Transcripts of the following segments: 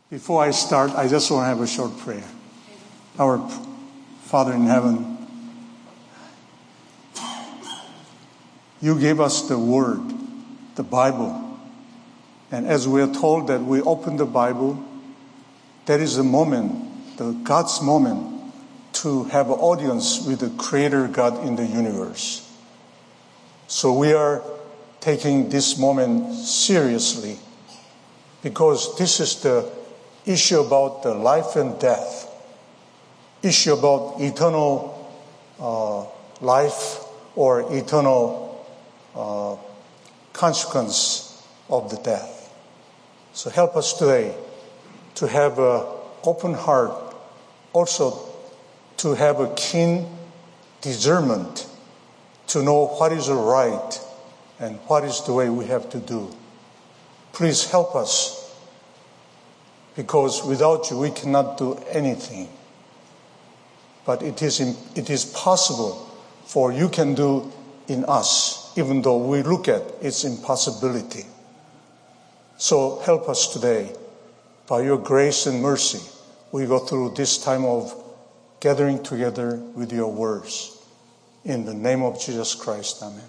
Before I start, I just want to have a short prayer. Our Father in heaven, you gave us the Word, the Bible. And as we are told that we open the Bible, that is the moment, God's moment, to have an audience with the Creator God in the universe. So we are taking this moment seriously because this is the issue about the life and death, issue about eternal life or eternal consequence of the death. So help us today to have an open heart, also to have a keen discernment, to know what is right and what is the way we have to do. Please help us, because without you we cannot do anything. But it is possible for you can do in us, even though we look at its impossibility. So help us today. By your grace and mercy, we go through this time of gathering together with your words. In the name of Jesus Christ, amen.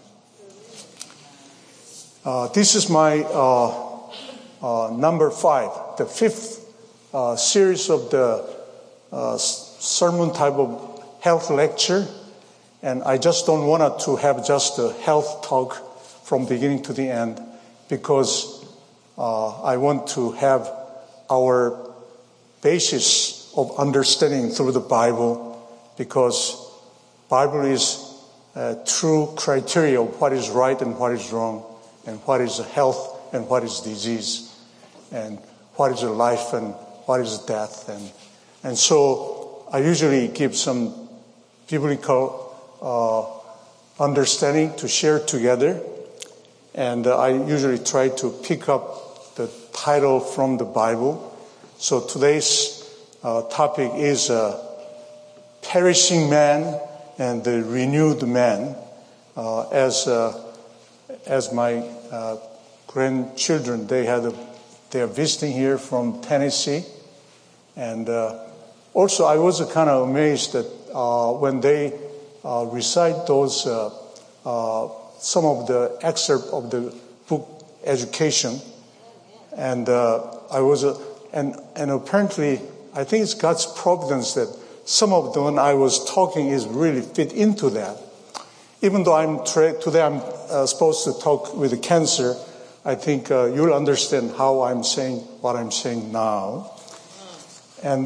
This is my number 5, the 5th series of the sermon type of health lecture. And I just don't want to have just a health talk from beginning to the end, because I want to have our basis of understanding through the Bible, because Bible is a true criteria of what is right and what is wrong, and what is health and what is disease, and what is life and what is death. And so I usually give some biblical understanding to share together. And I usually try to pick up the title from the Bible. So today's topic is perishing man and the renewed man. As my grandchildren, they are visiting here from Tennessee. And also I was kind of amazed that when they recite those some of the excerpt of the book Education, and and apparently I think it's God's providence that some of the one I was talking is really fit into that. Even though today I'm supposed to talk with the cancer, I think you'll understand how I'm saying what I'm saying now. And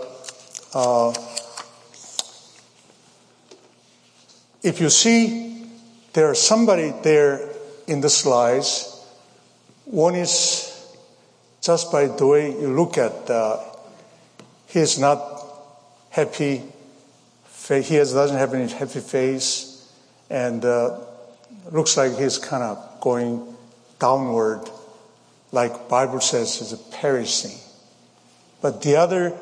if you see, there's somebody there in the slides. One is, just by the way you look at, he is not happy. He doesn't have any happy face, and looks like he's kind of going downward, like Bible says, is perishing. But the other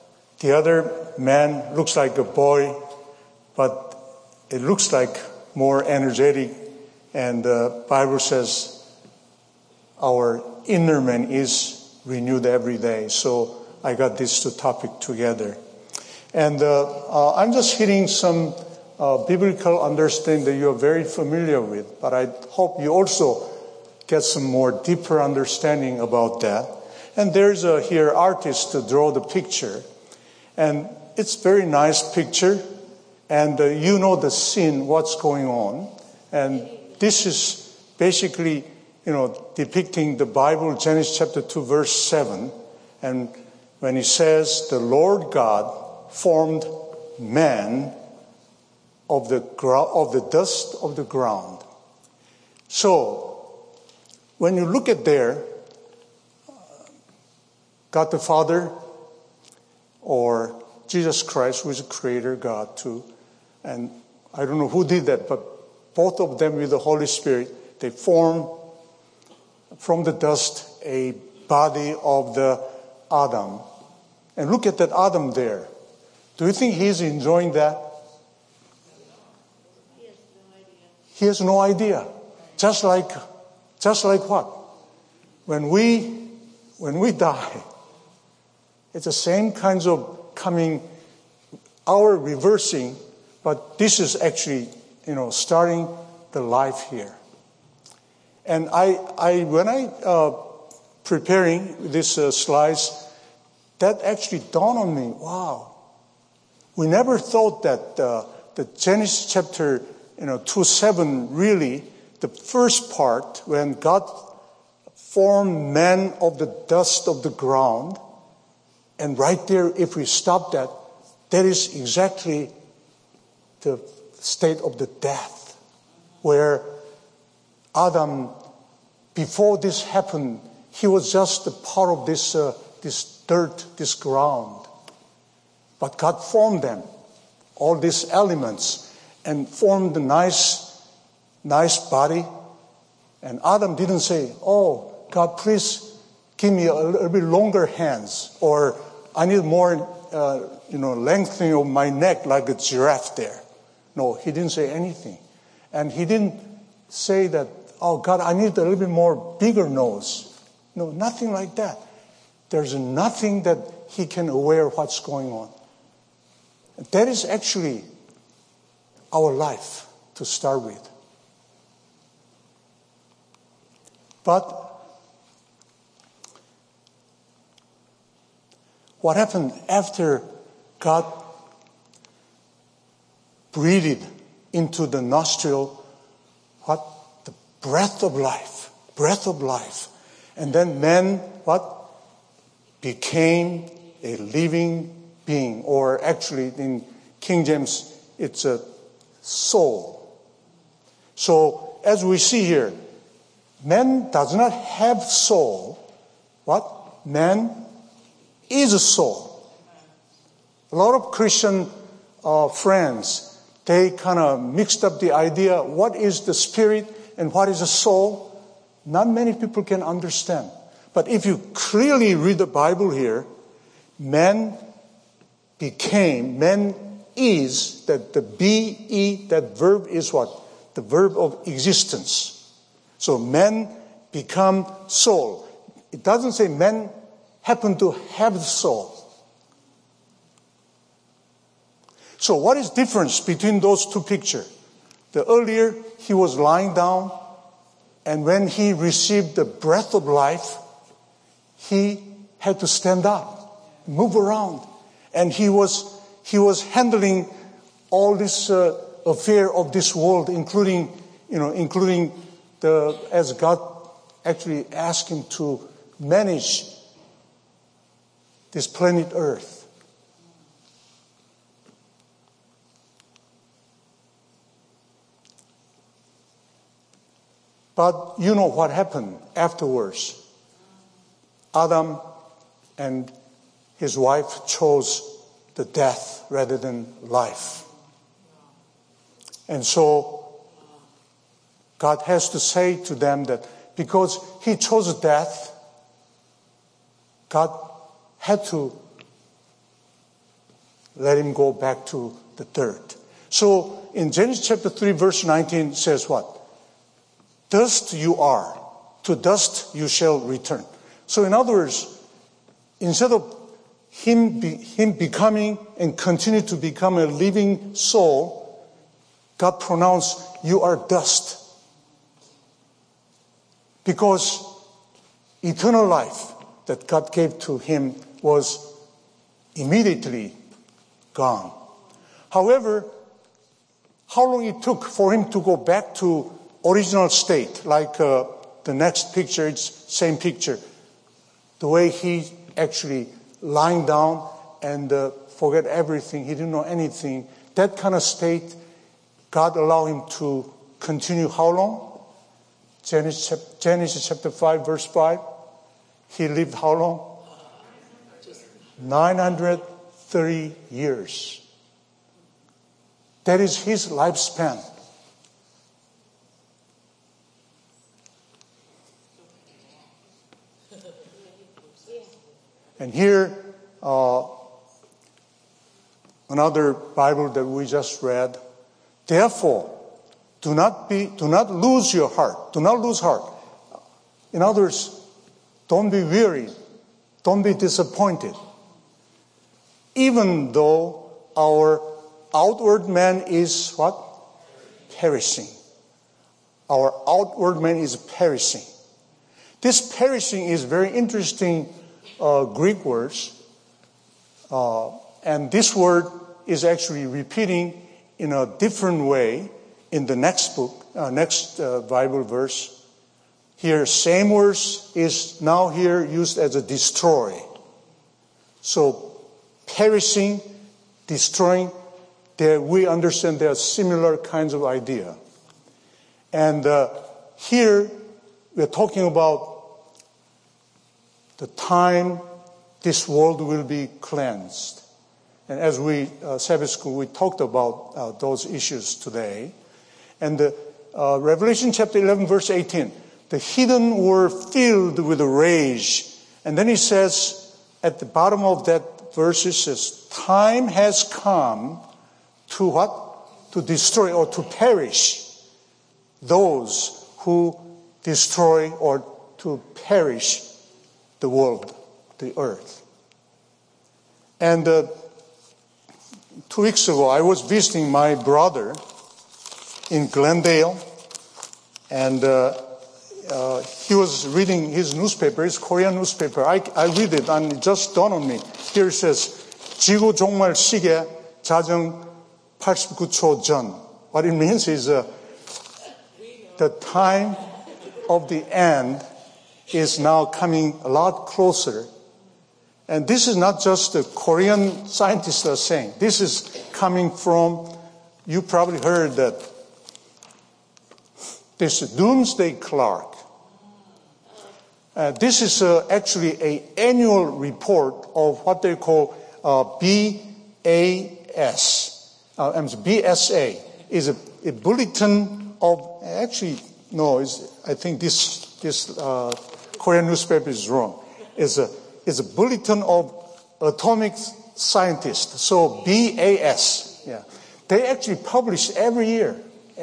man looks like a boy, but it looks like more energetic, and the Bible says our inner man is renewed every day. So I got these two topics together. And I'm just hitting some biblical understanding that you're very familiar with, but I hope you also get some more deeper understanding about that. And there's here artist to draw the picture. And it's very nice picture. And you know the scene, what's going on. And this is basically, depicting the Bible, Genesis chapter 2, verse 7. And when it says, the Lord God formed man of the dust of the ground. So, when you look at there, God the Father, or Jesus Christ, who is the Creator God too, and I don't know who did that, but both of them with the Holy Spirit, they form from the dust a body of the Adam. And look at that Adam there. Do you think he's enjoying that? He has no idea. Just like what? When we die, It's the same kinds of coming, our reversing, but this is actually, starting the life here. And when I preparing these slides, that actually dawned on me. Wow, we never thought that the Genesis chapter 2:7 really, the first part when God formed man of the dust of the ground, and right there, if we stop that is exactly the state of the death, where Adam, before this happened, he was just a part of this dirt, this ground. But God formed them, all these elements, and formed a nice body. And Adam didn't say, "Oh, God, please give me a little bit longer hands," or "I need more, lengthening of my neck like a giraffe there." No, he didn't say anything. And he didn't say that, "Oh, God, I need a little bit more bigger nose." No, nothing like that. There's nothing that he can aware of what's going on. That is actually our life to start with. But what happened after God breathed into the nostril, the breath of life. And then man, became a living being, or actually in King James, it's a soul. So as we see here, man does not have soul. Man is a soul. A lot of Christian friends, they kind of mixed up the idea, what is the spirit and what is the soul? Not many people can understand. But if you clearly read the Bible here, man is, that the be, that verb is what? The verb of existence. So man become soul. It doesn't say man happen to have the soul. So what is the difference between those two pictures? The earlier he was lying down, and when he received the breath of life, he had to stand up, move around. And he was handling all this affair of this world, including as God actually asked him to manage this planet Earth. But you know what happened afterwards. Adam and his wife chose the death rather than life. And so God has to say to them that because he chose death, God had to let him go back to the dirt. So in Genesis chapter 3 verse 19 says what? Dust you are, to dust you shall return. So in other words, instead of him becoming and continue to become a living soul, God pronounced, you are dust. Because eternal life that God gave to him was immediately gone. However, how long it took for him to go back to original state, like the next picture, it's same picture. The way he actually lying down and forget everything, he didn't know anything. That kind of state, God allowed him to continue how long? Genesis chapter 5 verse 5. He lived how long? 930 years. That is his lifespan. And here, another Bible that we just read. Therefore, do not lose your heart. Do not lose heart. In other words, don't be weary. Don't be disappointed. even though our outward man is what? Perishing. Our outward man is perishing. This perishing is very interesting Greek words. And this word is actually repeating in a different way in the next Bible verse. Here, same words is now here used as a destroy. So, perishing, destroying, we understand there are similar kinds of idea. And here, we're talking about the time this world will be cleansed. And as we, Sabbath school, we talked about those issues today. And Revelation chapter 11, verse 18, the heathen were filled with rage. And then he says, at the bottom of that verse, it says, time has come to what? To destroy or to perish those who destroy or to perish the world, the earth. And 2 weeks ago, I was visiting my brother in Glendale, and he was reading his newspaper, his Korean newspaper. I read it, and it just dawned on me. Here it says, 지구 종말 시계 자정 89초 전. What it means is the time of the end is now coming a lot closer. And this is not just the Korean scientists are saying. This is coming from, you probably heard that this Doomsday Clock. This is actually an annual report of what they call BSA is a bulletin of, actually, no, I think this Korean newspaper is wrong. It's a bulletin of atomic scientists. So BAS, yeah. They actually publish every year.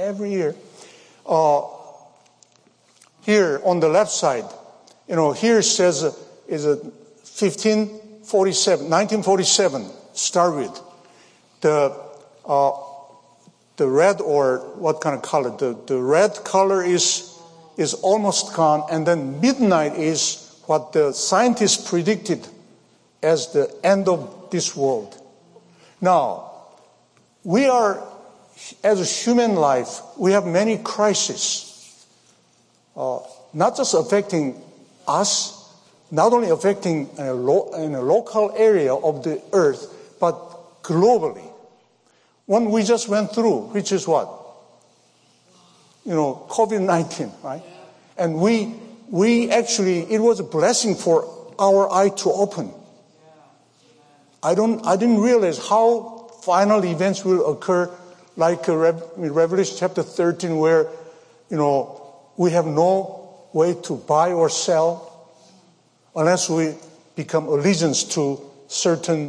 Here on the left side, here it says is a 1947, start with. The red, or what kind of color? The red color is almost gone, and then midnight is what the scientists predicted as the end of this world. Now, we are, as a human life, we have many crises. Not just affecting us, not only affecting in a local area of the earth, but globally. One we just went through, which is what? COVID-19, right? And we actually, it was a blessing for our eye to open. I didn't realize how final events will occur, like Revelation chapter 13, where, we have no way to buy or sell unless we become allegiance to certain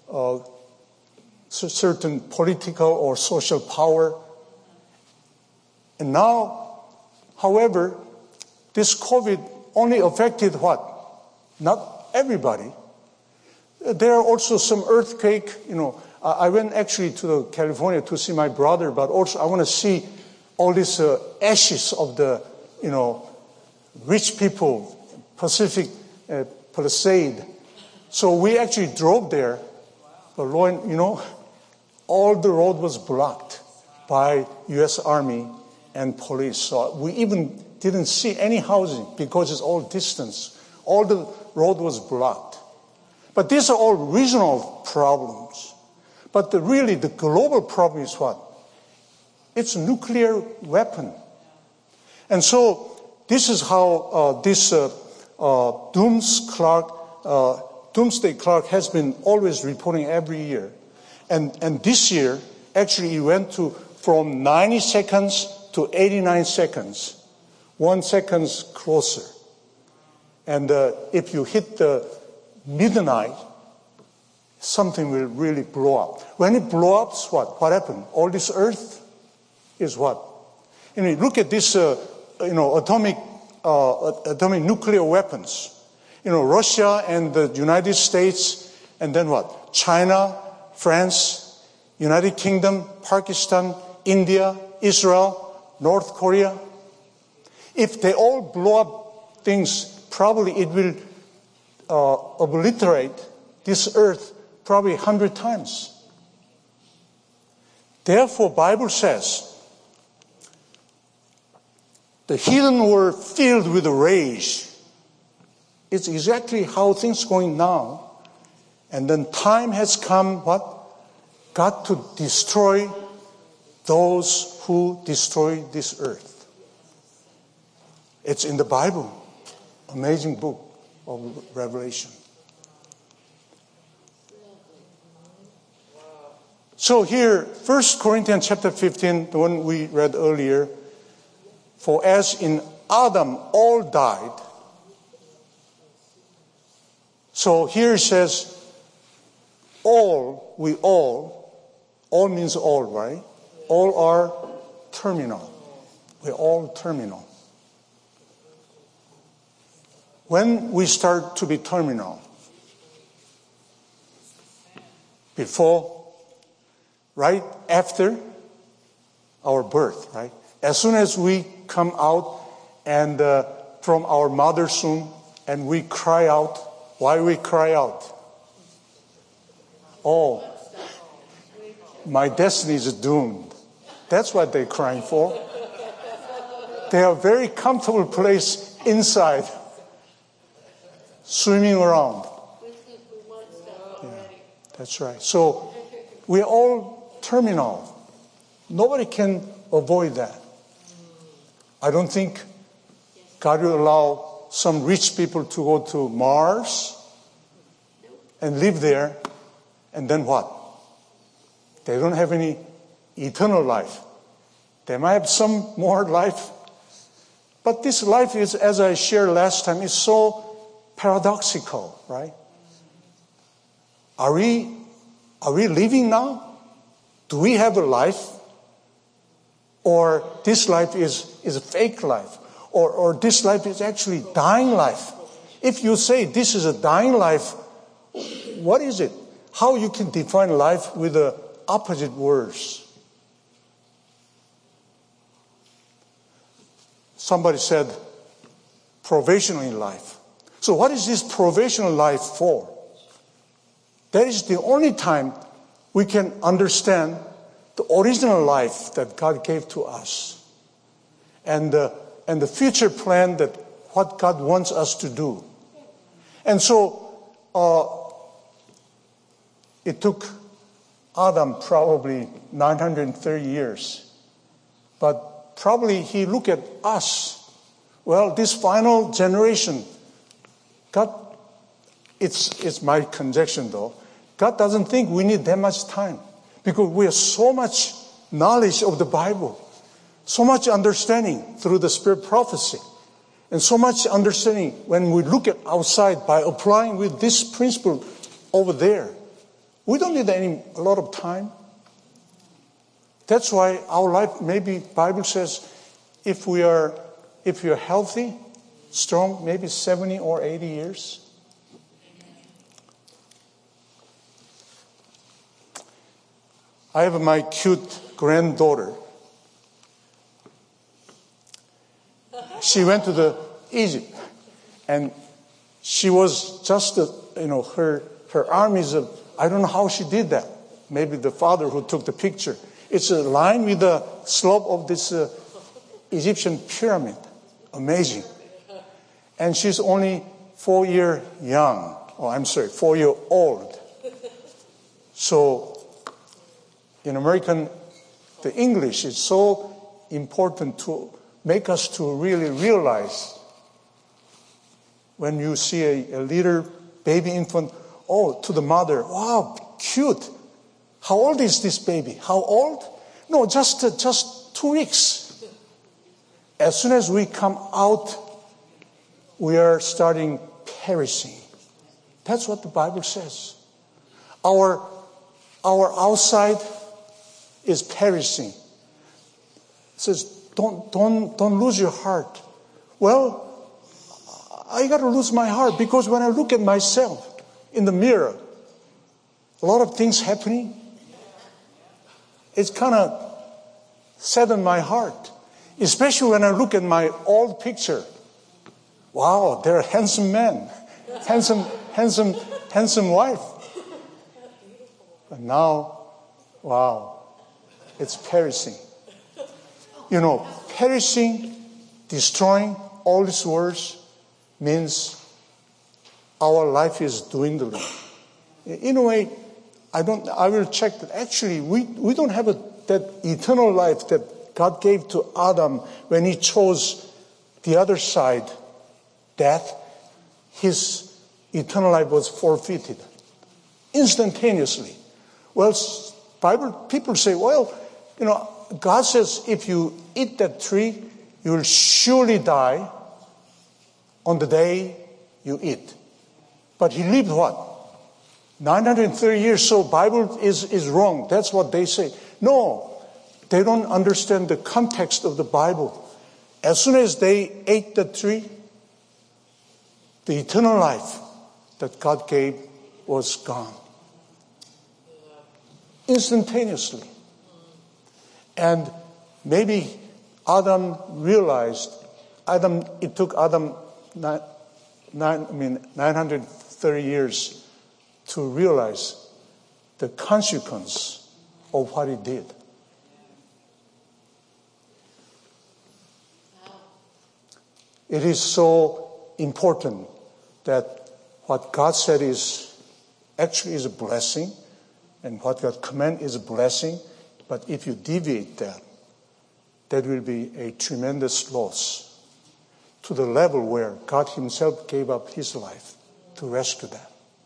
political or social power. And now, however, this COVID only affected what? Not everybody. There are also some earthquake, I went actually to California to see my brother, but also I want to see all these ashes of the, rich people, Pacific Palisade. So we actually drove there, but all the road was blocked by U.S. Army and police. So we even didn't see any housing because it's all distance. All the road was blocked. But these are all regional problems. But really the global problem is what? It's a nuclear weapon. And so this is how this Doomsday Clock has been always reporting every year. And this year, actually it went from 90 seconds to 89 seconds. 1 second closer. And if you hit the midnight, something will really blow up. When it blows up, what happened? All this earth is what? Look at this, atomic nuclear weapons. Russia and the United States And then what? China, France, United Kingdom, Pakistan, India, Israel, North Korea. If they all blow up things, probably it will obliterate this earth probably 100 times. Therefore, Bible says, the heathen were filled with rage. It's exactly how things going now. And then time has come, what? God to destroy those who destroy this earth. It's in the Bible. Amazing book of Revelation. So here, 1 Corinthians chapter 15, the one we read earlier, for as in Adam all died. So here it says, all means all, right? All are terminal. We're all terminal. When we start to be terminal? Before, right after our birth, right? As soon as we come out and from our mother's womb and we cry out, why we cry out? Oh, my destiny is doomed. That's what they're crying for. They have a very comfortable place inside, swimming around. Yeah, that's right. So we're all terminal. Nobody can avoid that. I don't think God will allow some rich people to go to Mars and live there, and then what? They don't have any eternal life. They might have some more life, but this life is, as I shared last time, is so paradoxical, right? Are we living now? Do we have a life? Or this life is a fake life? Or this life is actually dying life? If you say this is a dying life, what is it? How you can define life with the opposite words? Somebody said provisional life. So what is this provisional life for? That is the only time we can understand the original life that God gave to us. And the future plan that what God wants us to do. And so it took Adam probably 930 years. But probably he looked at us. Well, this final generation, God, it's my conjecture though, God doesn't think we need that much time. Because we have so much knowledge of the Bible. So much understanding through the Spirit prophecy. And so much understanding when we look at outside by applying with this principle over there. We don't need a lot of time. That's why our life, maybe Bible says, if you're healthy, strong, maybe 70 or 80 years. I have my cute granddaughter. She went to Egypt, and she was just, her arm is I don't know how she did that. Maybe the father who took the picture. It's a line with the slope of this Egyptian pyramid. Amazing. And she's only 4 years young. 4 years old. So, in American, the English is so important to make us to really realize when you see a little baby infant, to the mother, wow, cute. How old is this baby? How old? No, just 2 weeks. As soon as we come out, we are starting perishing. That's what the Bible says. Our outside is perishing. It says, don't lose your heart. Well, I got to lose my heart because when I look at myself in the mirror, a lot of things happening. It's kind of saddened my heart, especially when I look at my old picture. Wow, they're a handsome man, handsome wife. But now, wow, it's perishing. Perishing, destroying, all these words means our life is dwindling. In a way, I will check that actually we don't have that eternal life that God gave to Adam when he chose the other side, death. His eternal life was forfeited instantaneously. Well, Bible people say, well, God says if you eat that tree, you will surely die on the day you eat. But he lived what? 930 years, so Bible is wrong. That's what they say. No, they don't understand the context of the Bible. As soon as they ate the tree, the eternal life that God gave was gone. Instantaneously. And maybe Adam realized, it took Adam 930 years to realize the consequence of what he did. It is so important that what God said is actually is a blessing, and what God commanded is a blessing. But if you deviate that will be a tremendous loss to the level where God himself gave up his life to rescue them.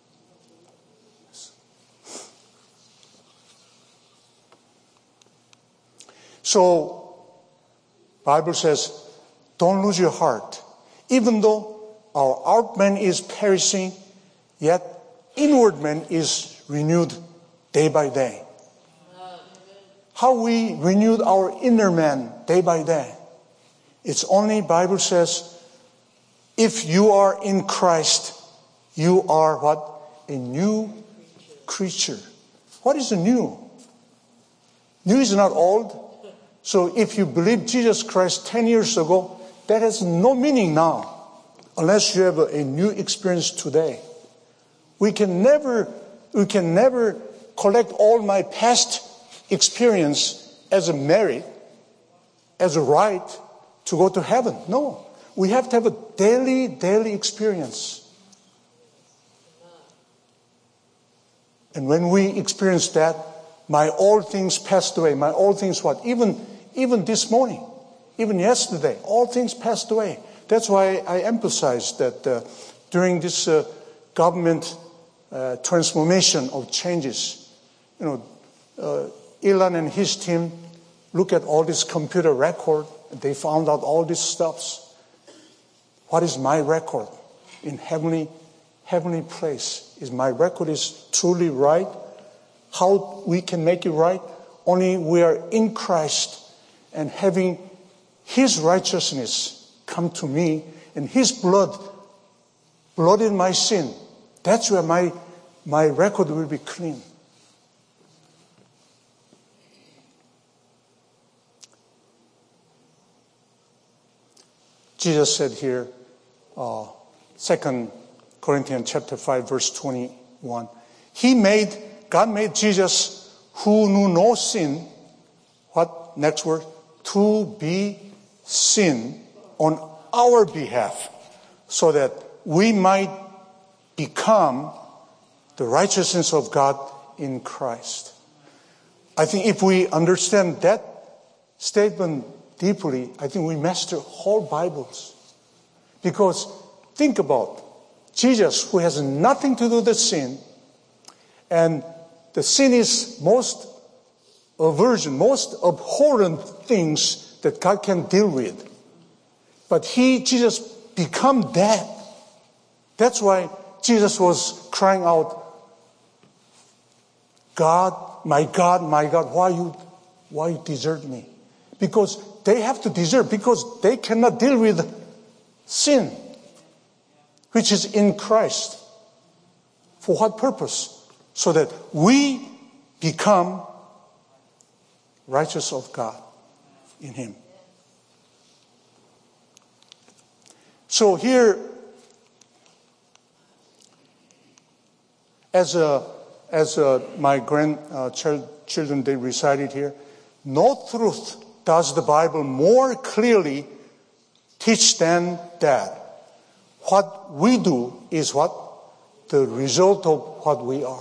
So, Bible says, don't lose your heart. Even though our outward man is perishing, yet inward man is renewed day by day. How we renewed our inner man day by day. It's only, Bible says, if you are in Christ, you are what? A new creature. What is a new? New is not old. So if you believe Jesus Christ 10 years ago, that has no meaning now, unless you have a new experience today. We can never collect all my past experience as a merit, as a right to go to heaven. No. We have to have a daily experience. And when we experience that, my old things passed away. My old things what? Even this morning, even yesterday, all things passed away. That's why I emphasize that during this government transformation of changes, Elon and his team look at all this computer record. They found out all these stuffs. What is my record in heavenly place? Is my record is truly right? How we can make it right? Only we are in Christ and having his righteousness come to me and his blood in my sin. That's where my record will be clean. Jesus said here, 2 Corinthians chapter 5, verse 21. God made Jesus, who knew no sin, what next word? To be sin on our behalf, so that we might become the righteousness of God in Christ. I think if we understand that statement deeply, I think we master whole Bibles. Because think about Jesus, who has nothing to do with sin, and the sin is most abhorrent things that God can deal with. But Jesus become that. That's why Jesus was crying out, God, my God, why you desert me? Because they have to desert, because they cannot deal with sin, which is in Christ. For what purpose? so that we become righteous of God in Him. So here, as my grandchildren, they recited here, no truth does the Bible more clearly teach than that. What we do is what? The result of what we are.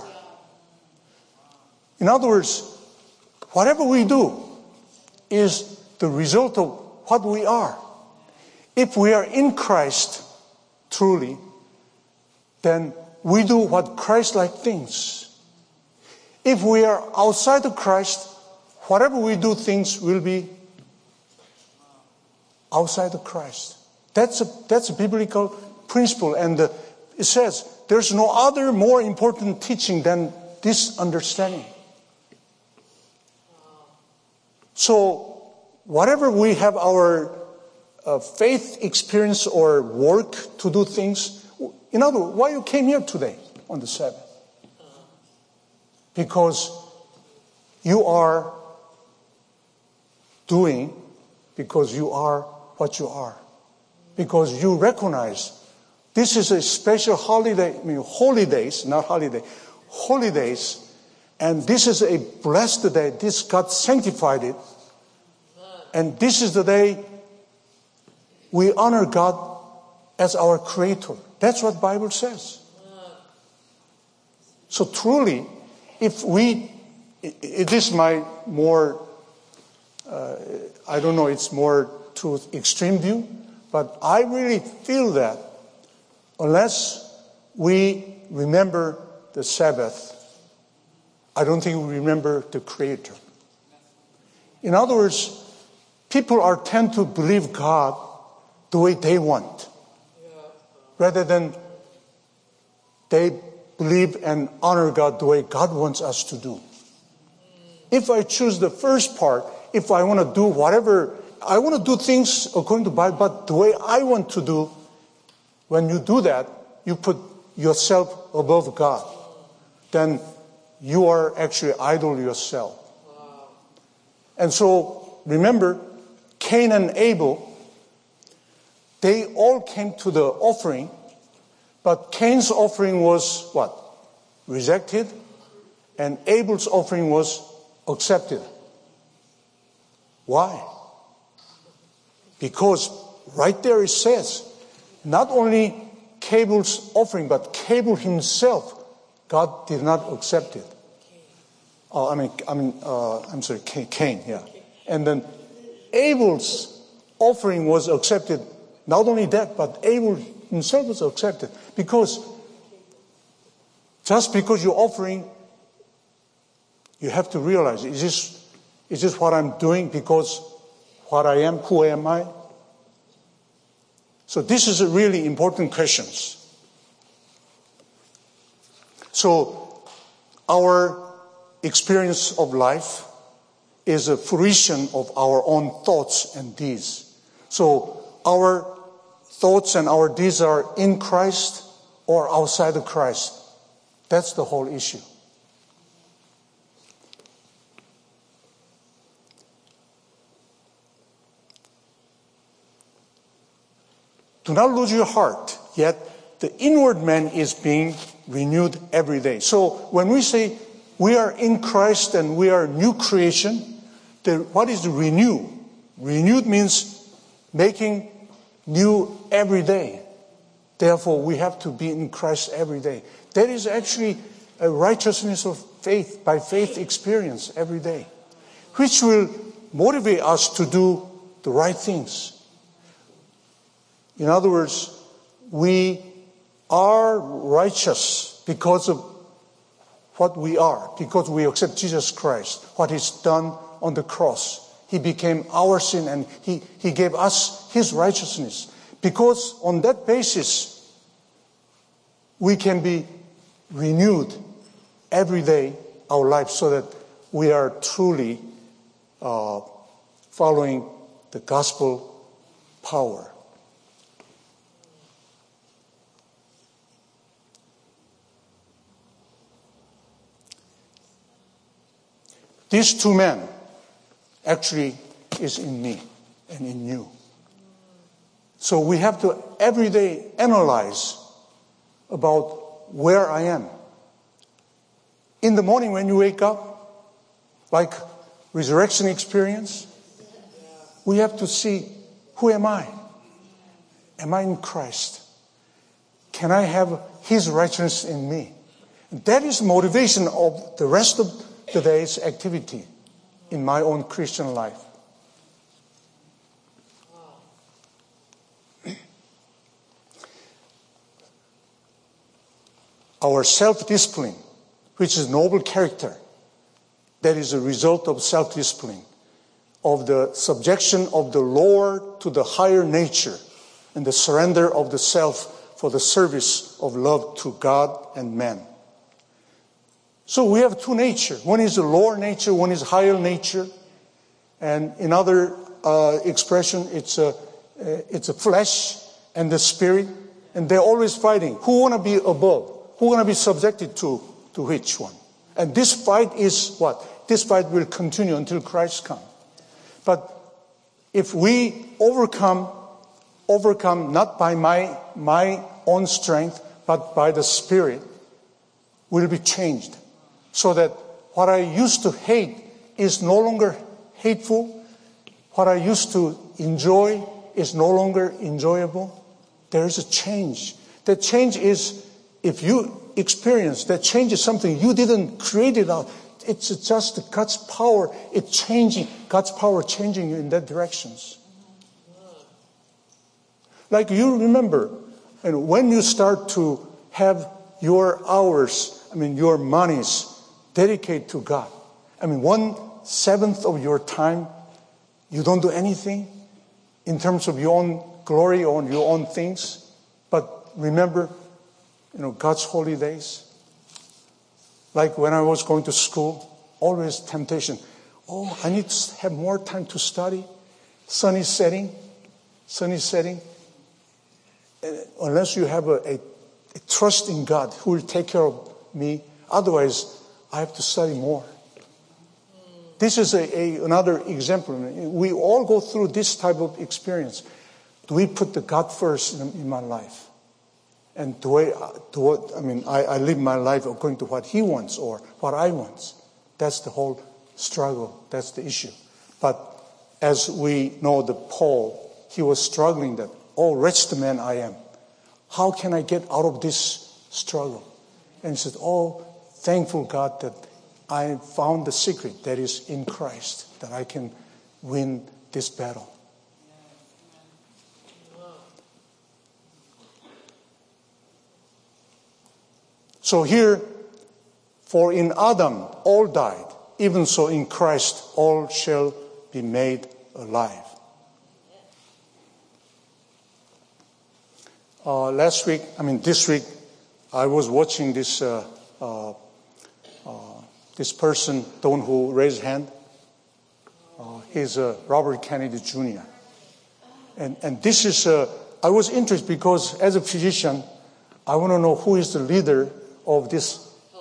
In other words, whatever we do is the result of what we are. If we are in Christ truly, then we do what Christ-like things. If we are outside of Christ, whatever we do, things will be outside of Christ. That's a biblical principle, and it says there's no other more important teaching than this understanding. So, whatever we have our faith experience or work to do things, in other words, why you came here today on the Sabbath? Because you are doing, because you are what you are. Because you recognize this is a special holiday, holidays, and this is a blessed day. This God sanctified it. And this is the day we honor God as our Creator. That's what the Bible says. So truly, it is my more, I don't know, it's more to extreme view, but I really feel that unless we remember the Sabbath, I don't think we remember the Creator. In other words, people tend to believe God the way they want, rather than they believe and honor God the way God wants us to do. If I choose the first part, if I want to do whatever, I want to do things according to the Bible, but the way I want to do, when you do that, you put yourself above God. Then you are actually idol yourself. And so, remember, Cain and Abel, they all came to the offering, but Cain's offering was what? Rejected, and Abel's offering was accepted. Why? Because right there it says, not only Abel's offering, but Abel himself, God did not accept it. Cain, yeah. And then Abel's offering was accepted. Not only that, but Abel himself was accepted. Because just because you're offering, you have to realize, is this what I'm doing because what I am, who am I? So this is a really important question. So our experience of life is a fruition of our own thoughts and deeds. So our thoughts and our deeds are in Christ or outside of Christ. That's the whole issue. Do not lose your heart, yet the inward man is being renewed every day. So when we say we are in Christ and we are new creation, what is the renew? Renewed means making new every day. Therefore, we have to be in Christ every day. That is actually a righteousness of faith, by faith experience every day, which will motivate us to do the right things. In other words, we are righteous because of what we are, because we accept Jesus Christ, what He's done on the cross. He became our sin and He gave us His righteousness. Because on that basis, we can be renewed every day, our life, so that we are truly following the gospel power. These two men actually is in me and in you. So we have to every day analyze about where I am. In the morning when you wake up, like resurrection experience, we have to see, who am I? Am I in Christ? Can I have His righteousness in me? And that is the motivation of the rest of the day's activity in my own Christian life. Our self-discipline, which is noble character, that is a result of self-discipline, of the subjection of the Lord to the higher nature and the surrender of the self for the service of love to God and man. So we have two natures. One is the lower nature, one is higher nature. And in other expression, it's a flesh and the spirit. And they're always fighting. Who want to be above? Who want to be subjected to which one? And this fight is what? This fight will continue until Christ comes. But if we overcome not by my own strength, but by the Spirit, we'll be changed. So that what I used to hate is no longer hateful. What I used to enjoy is no longer enjoyable. There is a change. The change is, if you experience that change is something you didn't create it out. It's just God's power. It's changing. God's power changing you in that directions. Like you remember, and when you start to have your hours, your monies dedicated to God. 1/7 of your time, you don't do anything in terms of your own glory or your own things. But remember, God's holy days. Like when I was going to school, always temptation. Oh, I need to have more time to study. Sun is setting. Unless you have a trust in God who will take care of me, otherwise I have to study more. This is another example. We all go through this type of experience. Do we put the God first in my life? And I live my life according to what He wants or what I want. That's the whole struggle. That's the issue. But as we know, Paul, he was struggling that, oh, wretched man I am. How can I get out of this struggle? And he said, oh, thankful God that I found the secret that is in Christ, that I can win this battle. So here, for in Adam all died, even so in Christ all shall be made alive. This week, I was watching this person, the one who raised hand. He's Robert Kennedy Jr. And this is, I was interested because as a physician, I want to know who is the leader of this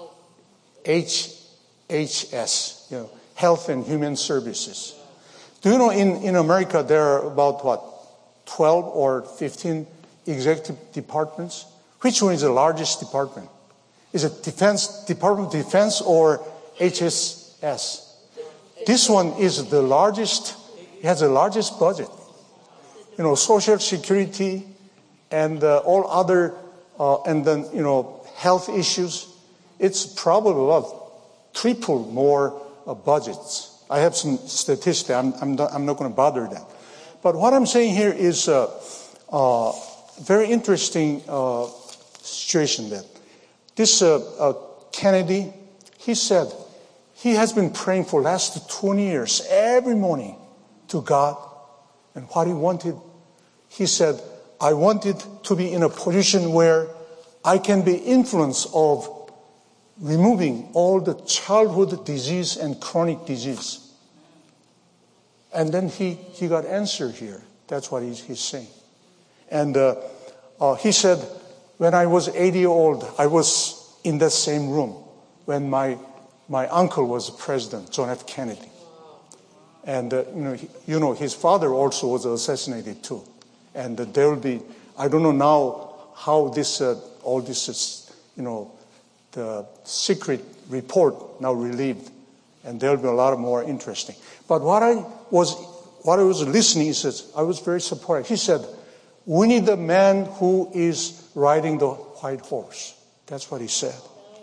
HHS, Health and Human Services. Do you know in America there are about 12 or 15 executive departments? Which one is the largest department? Is it Department of Defense or HSS? This one is the largest. It has the largest budget. Social Security and all other, and then health issues. It's probably about triple more budgets. I have some statistics. I'm not going to bother that. But what I'm saying here is very interesting situation that this Kennedy, he said he has been praying for the last 20 years every morning to God. And what he wanted, he said, I wanted to be in a position where I can be influenced of removing all the childhood disease and chronic disease. And then he got answer here. That's what he's saying. And he said, when I was 80 years old, I was in that same room when my my uncle was President John F. Kennedy. And, his father also was assassinated too. And there will be, I don't know now how this, all this is, the secret report now relieved. And there will be a lot more interesting. But what I was listening, he says, I was very surprised. He said, we need a man who is riding the white horse. That's what he said.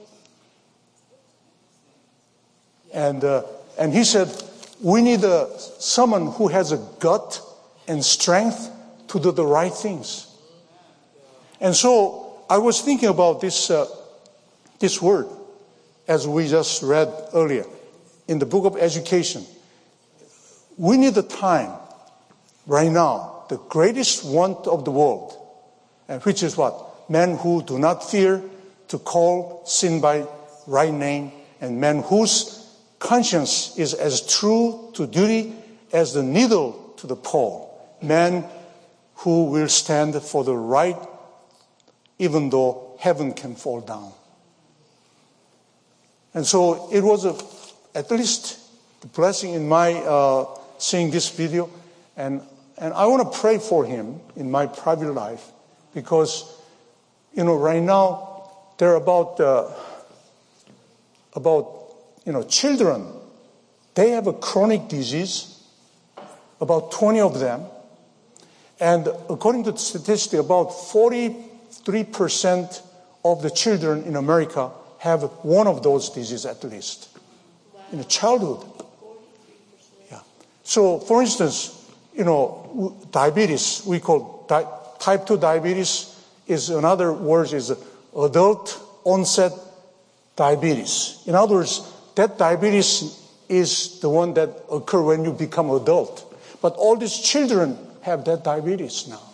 And he said, we need someone who has a gut and strength to do the right things. And so I was thinking about this word, as we just read earlier, in the book of Education. We need the time, right now, the greatest want of the world, and which is what? Men who do not fear to call sin by right name, and men whose conscience is as true to duty as the needle to the pole. Men who will stand for the right even though heaven can fall down. And so it was at least a blessing in my seeing this video. And I want to pray for him in my private life because, right now there are about children, they have a chronic disease, about 20 of them. And according to the statistic, about 43% of the children in America have one of those diseases at least in childhood. Yeah. So, for instance, diabetes, we call type 2 diabetes is, in other words, is adult onset diabetes. In other words, that diabetes is the one that occurs when you become adult. But all these children have that diabetes now.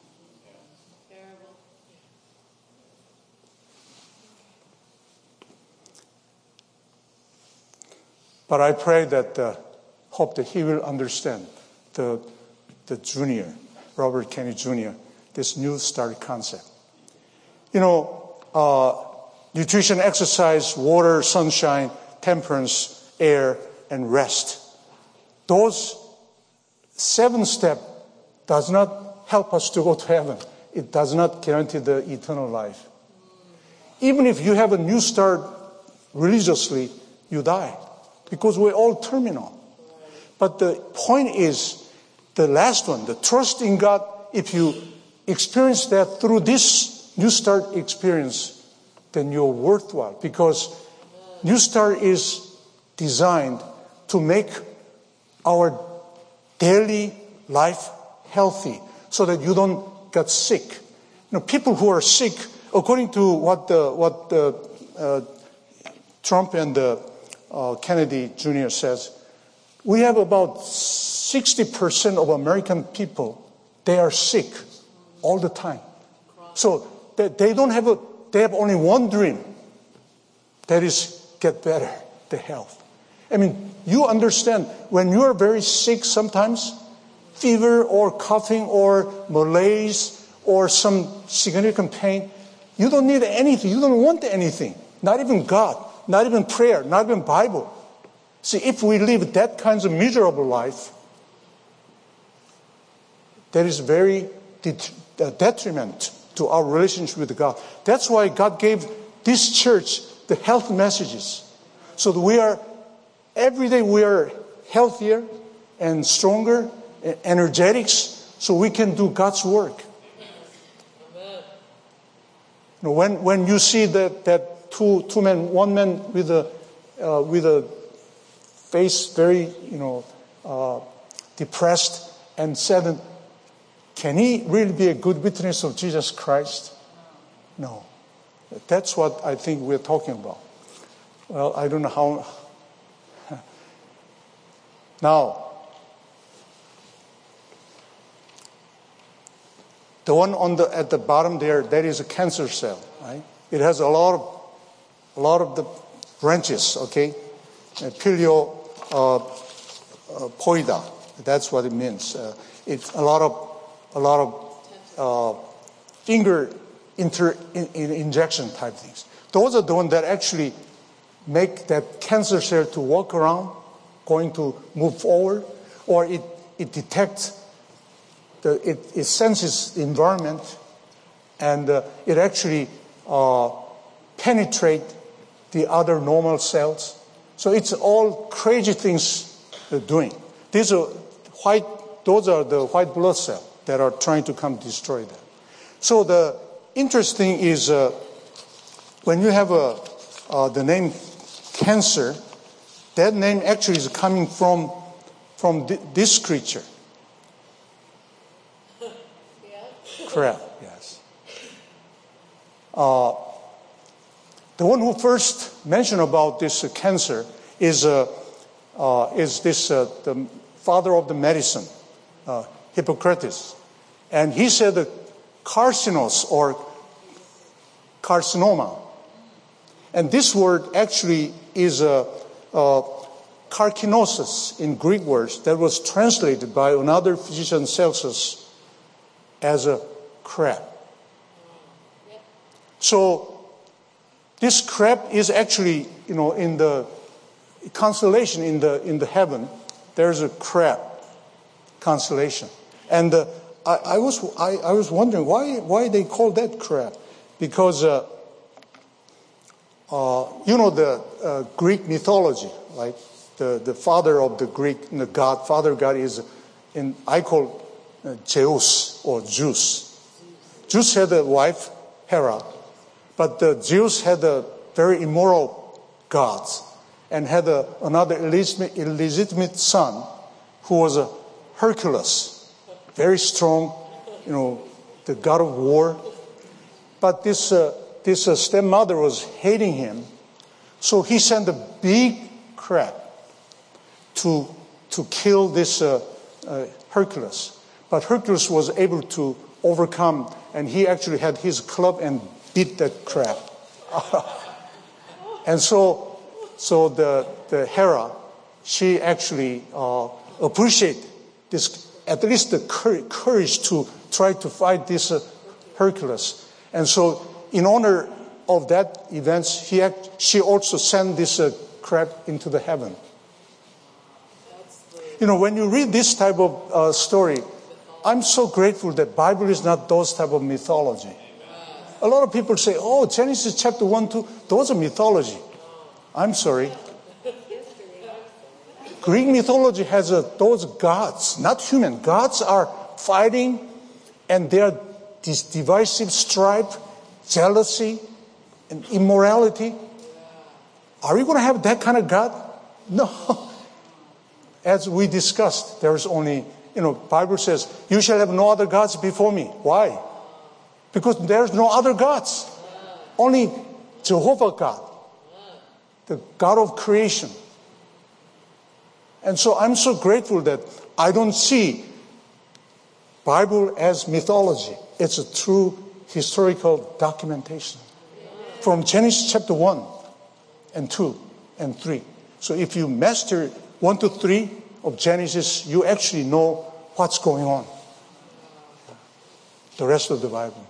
But I pray that, hope that he will understand the junior, Robert Kennedy Jr., this New Start concept. Nutrition, exercise, water, sunshine, temperance, air, and rest. Those 7 steps does not help us to go to heaven. It does not guarantee the eternal life. Even if you have a new start religiously, you die. Because we're all terminal. But the point is, the last one, the trust in God, if you experience that through this new start experience, then you're worthwhile. Because New Start is designed to make our daily life healthy so that you don't get sick. People who are sick, according to what Trump and Kennedy Jr. says, we have about 60% of American people, they are sick all the time. So they have only one dream. That is, get better, the health. I mean, you understand, when you are very sick sometimes, fever or coughing or malaise or some significant pain, you don't need anything. You don't want anything. Not even God, not even prayer, not even Bible. See, if we live that kind of miserable life, that is very detriment to our relationship with God. That's why God gave this church the health messages. So that every day we are healthier and stronger, energetics, so we can do God's work. When you see that two men, one man with a face very depressed and said, can he really be a good witness of Jesus Christ? No. That's what I think we're talking about. Well, I don't know how. Now, the one at the bottom there, that is a cancer cell, right? It has a lot of the branches, okay? Pileo-poida, that's what it means. It's a lot of finger injection type things. Those are the ones that actually make that cancer cell to walk around, going to move forward, or it detects, it senses the environment, and it actually penetrates the other normal cells. So it's all crazy things they're doing. Those are the white blood cells that are trying to come destroy that. So the interesting is when you have the name cancer, that name actually is coming from this creature. Crab, yes. The one who first mentioned about this cancer is the father of the medicine, Hippocrates. And he said that carcinos or carcinoma. And this word actually is karkinosis in Greek words that was translated by another physician, Celsus, as a crab. So this crab is actually, in the constellation in the heaven, there's a crab constellation. And I was wondering why they call that crab, because the Greek mythology, like the father of the Greek, the god, father god is, I call Zeus or Zeus. Zeus had a wife, Hera, but Zeus had a very immoral gods and had another illegitimate son who was a Hercules, very strong, the god of war. But this stepmother was hating him, so he sent a big crab to kill this Hercules. But Hercules was able to overcome, and he actually had his club and beat that crab. And so the Hera, she actually appreciated this, at least the courage to try to fight this Hercules. And so in honor of that event, she also sent this crab into the heaven. When you read this type of story, I'm so grateful that Bible is not those type of mythology. A lot of people say, Genesis chapter 1, 2, those are mythology. I'm sorry. Greek mythology has those gods, not human. Gods are fighting, and they are this divisive strife, jealousy, and immorality. Are we going to have that kind of God? No. As we discussed, there's only, Bible says, you shall have no other gods before me. Why? Because there's no other gods. Only Jehovah God, the God of creation. And so I'm so grateful that I don't see Bible as mythology. It's a true historical documentation. From Genesis chapter 1 and 2 and 3. So if you master 1 to 3 of Genesis, you actually know what's going on. The rest of the Bible.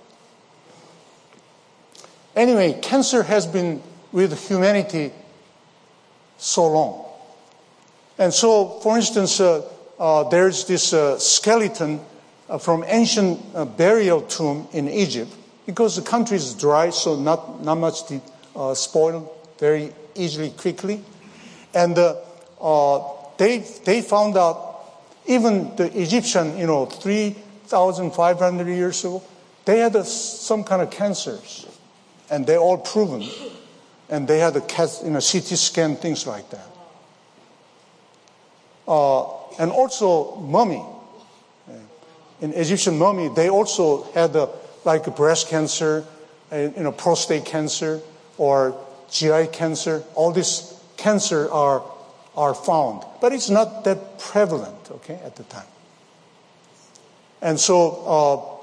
Anyway, cancer has been with humanity so long. And so, for instance, there's this skeleton from ancient burial tomb in Egypt, because the country is dry, so not much spoiled very easily, quickly. And they found out, even the Egyptian, 3,500 years ago, they had some kind of cancers, and they're all proven, and they had a CT scan, things like that. And also mummy. In Egyptian mummy, they also had like breast cancer, prostate cancer, or GI cancer. All these cancer are found, but it's not that prevalent, okay, at the time. And so,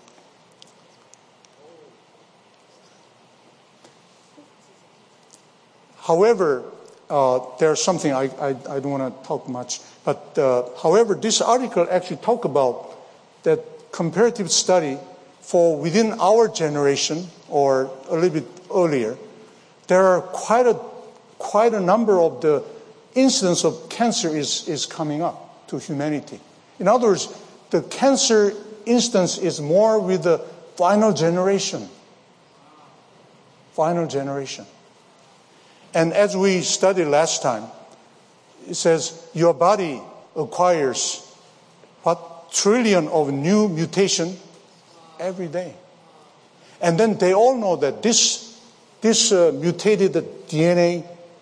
however, there's something I don't want to talk much, but however, this article actually talk about that comparative study for within our generation or a little bit earlier. There are quite a quite a number of the incidence of cancer is coming up to humanity. In other words, the cancer instance is more with the final generation. Final generation. And as we studied last time, it says your body acquires what trillion of new mutation every day. And then they all know that this mutated DNA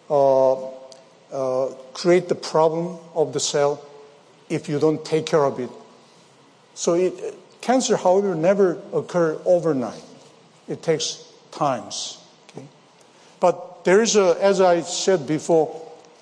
create the problem of the cell if you don't take care of it. So cancer, however, never occur overnight. It takes times. Okay? But there is as I said before,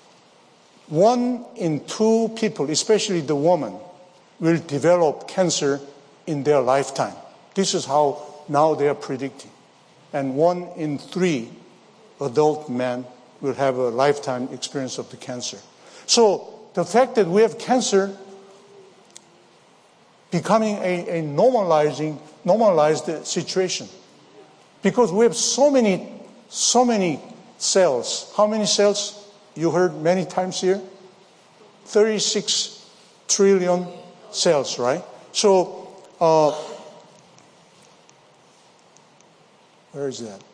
1 in 2 people, especially the woman, will develop cancer in their lifetime. This is how now they are predicting. And 1 in 3 adult men will have a lifetime experience of the cancer. So the fact that we have cancer becoming a normalized situation. Because we have so many cells. How many cells? You heard many times here? 36 trillion cells, right? So, where is that?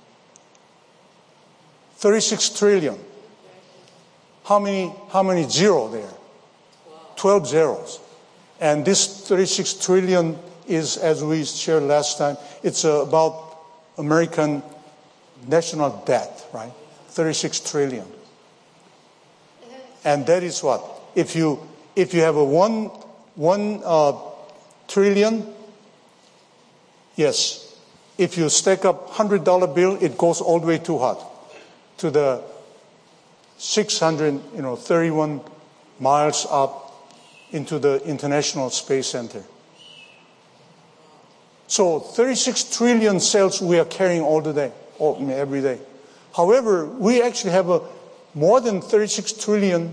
36 trillion. How many zero there? 12 zeros. And this 36 trillion is, as we shared last time, it's about American national debt, right? 36 trillion. And that is what? If you have a one trillion, yes. If you stack up $100 bill, it goes all the way to what? To the 631 miles up into the International Space Center. So 36 trillion cells we are carrying all the day, every day. However, we actually have more than 36 trillion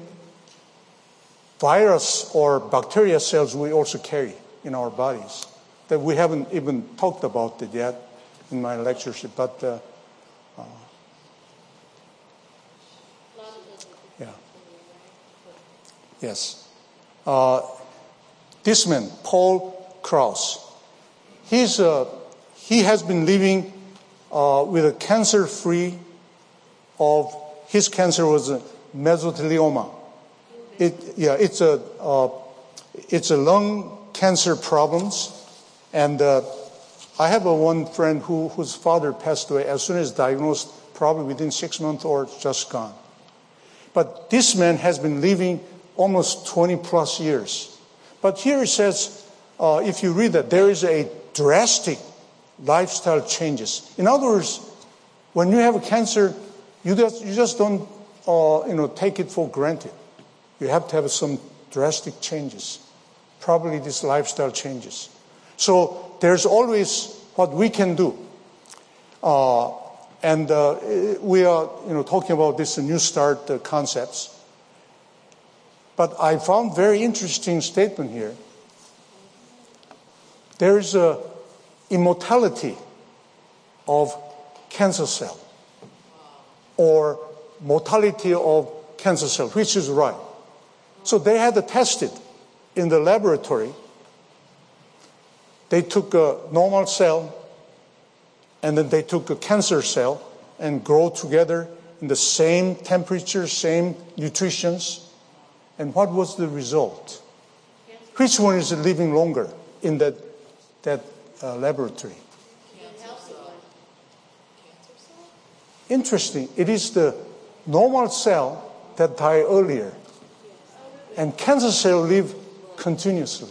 virus or bacteria cells we also carry in our bodies that we haven't even talked about it yet in my lectureship. But yeah, yes. This man, Paul Krauss, he has been living with a cancer-free of his cancer was a mesothelioma. It's a lung cancer problems, and I have one friend whose father passed away as soon as diagnosed, probably within 6 months or just gone. But this man has been living almost 20 plus years. But here it says, if you read that, there is a drastic lifestyle changes. In other words, when you have a cancer, you just don't take it for granted. You have to have some drastic changes. Probably these lifestyle changes. So there's always what we can do. And we are talking about this New Start concepts. But I found very interesting statement here. There is a immortality of cancer cell or mortality of cancer cell, which is right. So they had to test it in the laboratory. They took a normal cell and then they took a cancer cell and grow together in the same temperature, same nutritions. And what was the result? Which one is living longer in that laboratory? Interesting. It is the normal cell that die earlier. And cancer cell live continuously.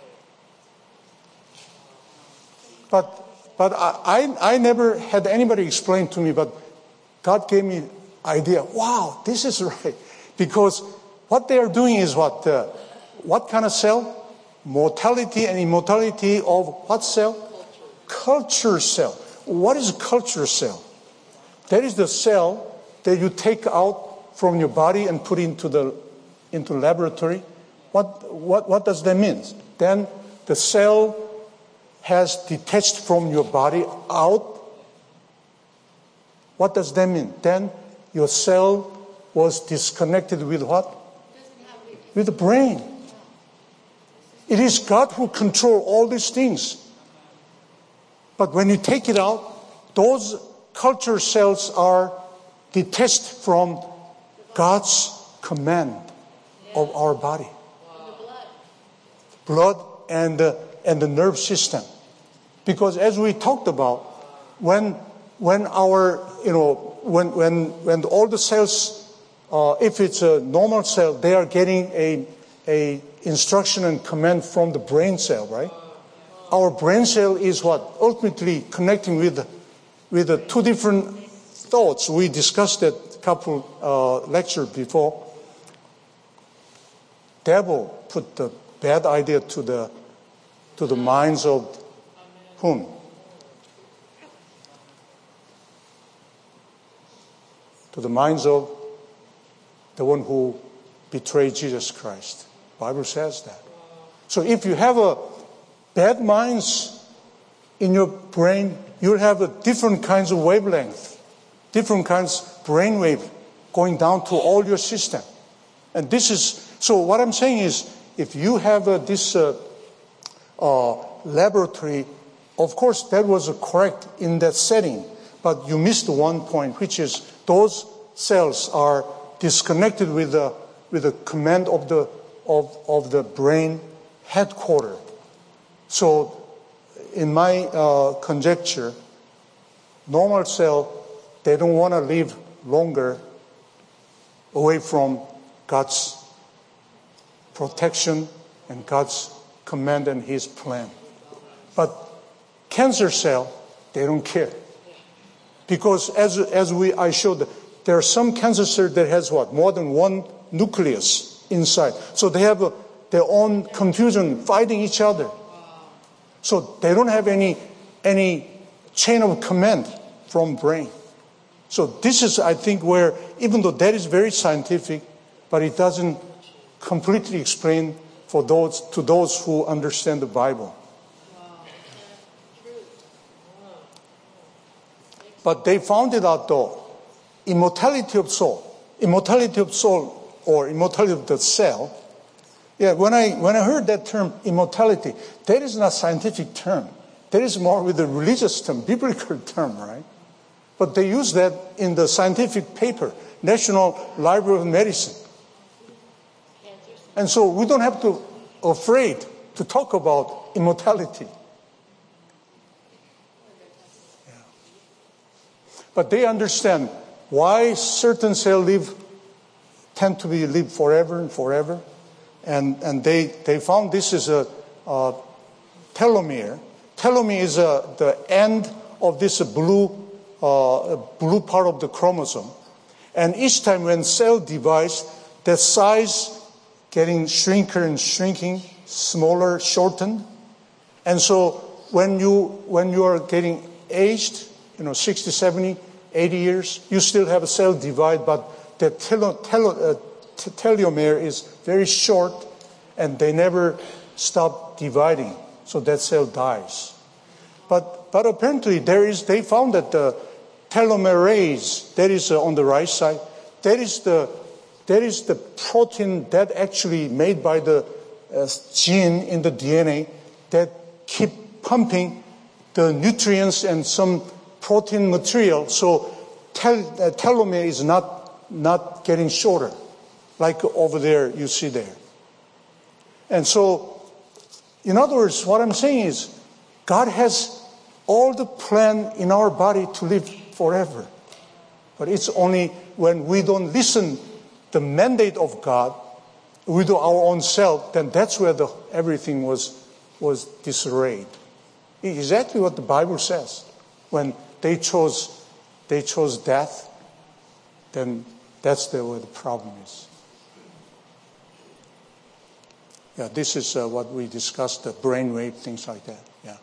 But I never had anybody explain to me, but God gave me idea. Wow, this is right. Because what they are doing is what kind of cell? Mortality and immortality of what cell? Culture cell. What is a culture cell? That is the cell that you take out from your body and put into laboratory. What does that mean? Then the cell has detached from your body out. What does that mean? Then your cell was disconnected with what? With the brain. It is God who controls all these things. But when you take it out, those culture cells are detached from God's command of our body. Blood and the nerve system. Because as we talked about, when all the cells, if it's a normal cell, they are getting a instruction and command from the brain cell, right? Our brain cell is what? Ultimately connecting with the two different thoughts. We discussed it a couple lectures before. Devil put the bad idea to the minds of whom? To the minds of the one who betrayed Jesus Christ. The Bible says that. So if you have a bad minds in your brain, you'll have a different kinds of wavelength, different kinds of brain wave going down to all your system. And this is, so what I'm saying is, if you have this laboratory, of course that was correct in that setting, but you missed one point, which is those cells are disconnected with the command of the brain headquarters. So, in my conjecture, normal cell, they don't want to live longer away from God's protection and God's command and His plan. But cancer cell, they don't care. Because as I showed, there are some cancer cells that has what? More than one nucleus inside. So they have their own confusion, fighting each other. So they don't have any chain of command from brain. So this is, I think, where, even though that is very scientific, but it doesn't completely explain to those who understand the Bible. But they found it out though. Immortality of soul or immortality of the cell. Yeah, when I heard that term, immortality, that is not a scientific term. That is more with a religious term, biblical term, right? But they use that in the scientific paper, National Library of Medicine. And so we don't have to afraid to talk about immortality. Yeah. But they understand why certain cells tend to live forever and forever. And they found this is a telomere. Telomere is the end of this blue part of the chromosome. And each time when cell divides, the size getting shrinker and shrinking, smaller, shortened. And so when you are getting aged, 60, 70, 80 years, you still have a cell divide, but the telomere is very short and they never stop dividing. So that cell dies. But apparently they found that the telomerase, that is on the right side, that is the protein that actually made by the gene in the DNA that keep pumping the nutrients and some protein material. So telomere is not getting shorter, like over there you see there. And so, in other words, what I'm saying is, God has all the plan in our body to live forever. But it's only when we don't listen the mandate of God, we do our own self, then that's where everything was disarrayed. Exactly what the Bible says. When they chose death, then that's where the problem is. Yeah, this is what we discussed, the brainwave, things like that. Yeah.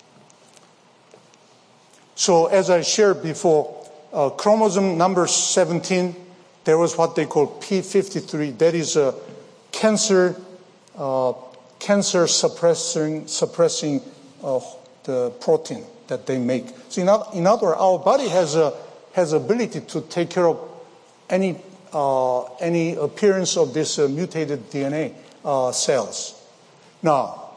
So as I shared before, chromosome number 17, there was what they call P53. That is a cancer suppressing the protein that they make. So in other words, our body has ability to take care of any any appearance of this mutated DNA cells. Now,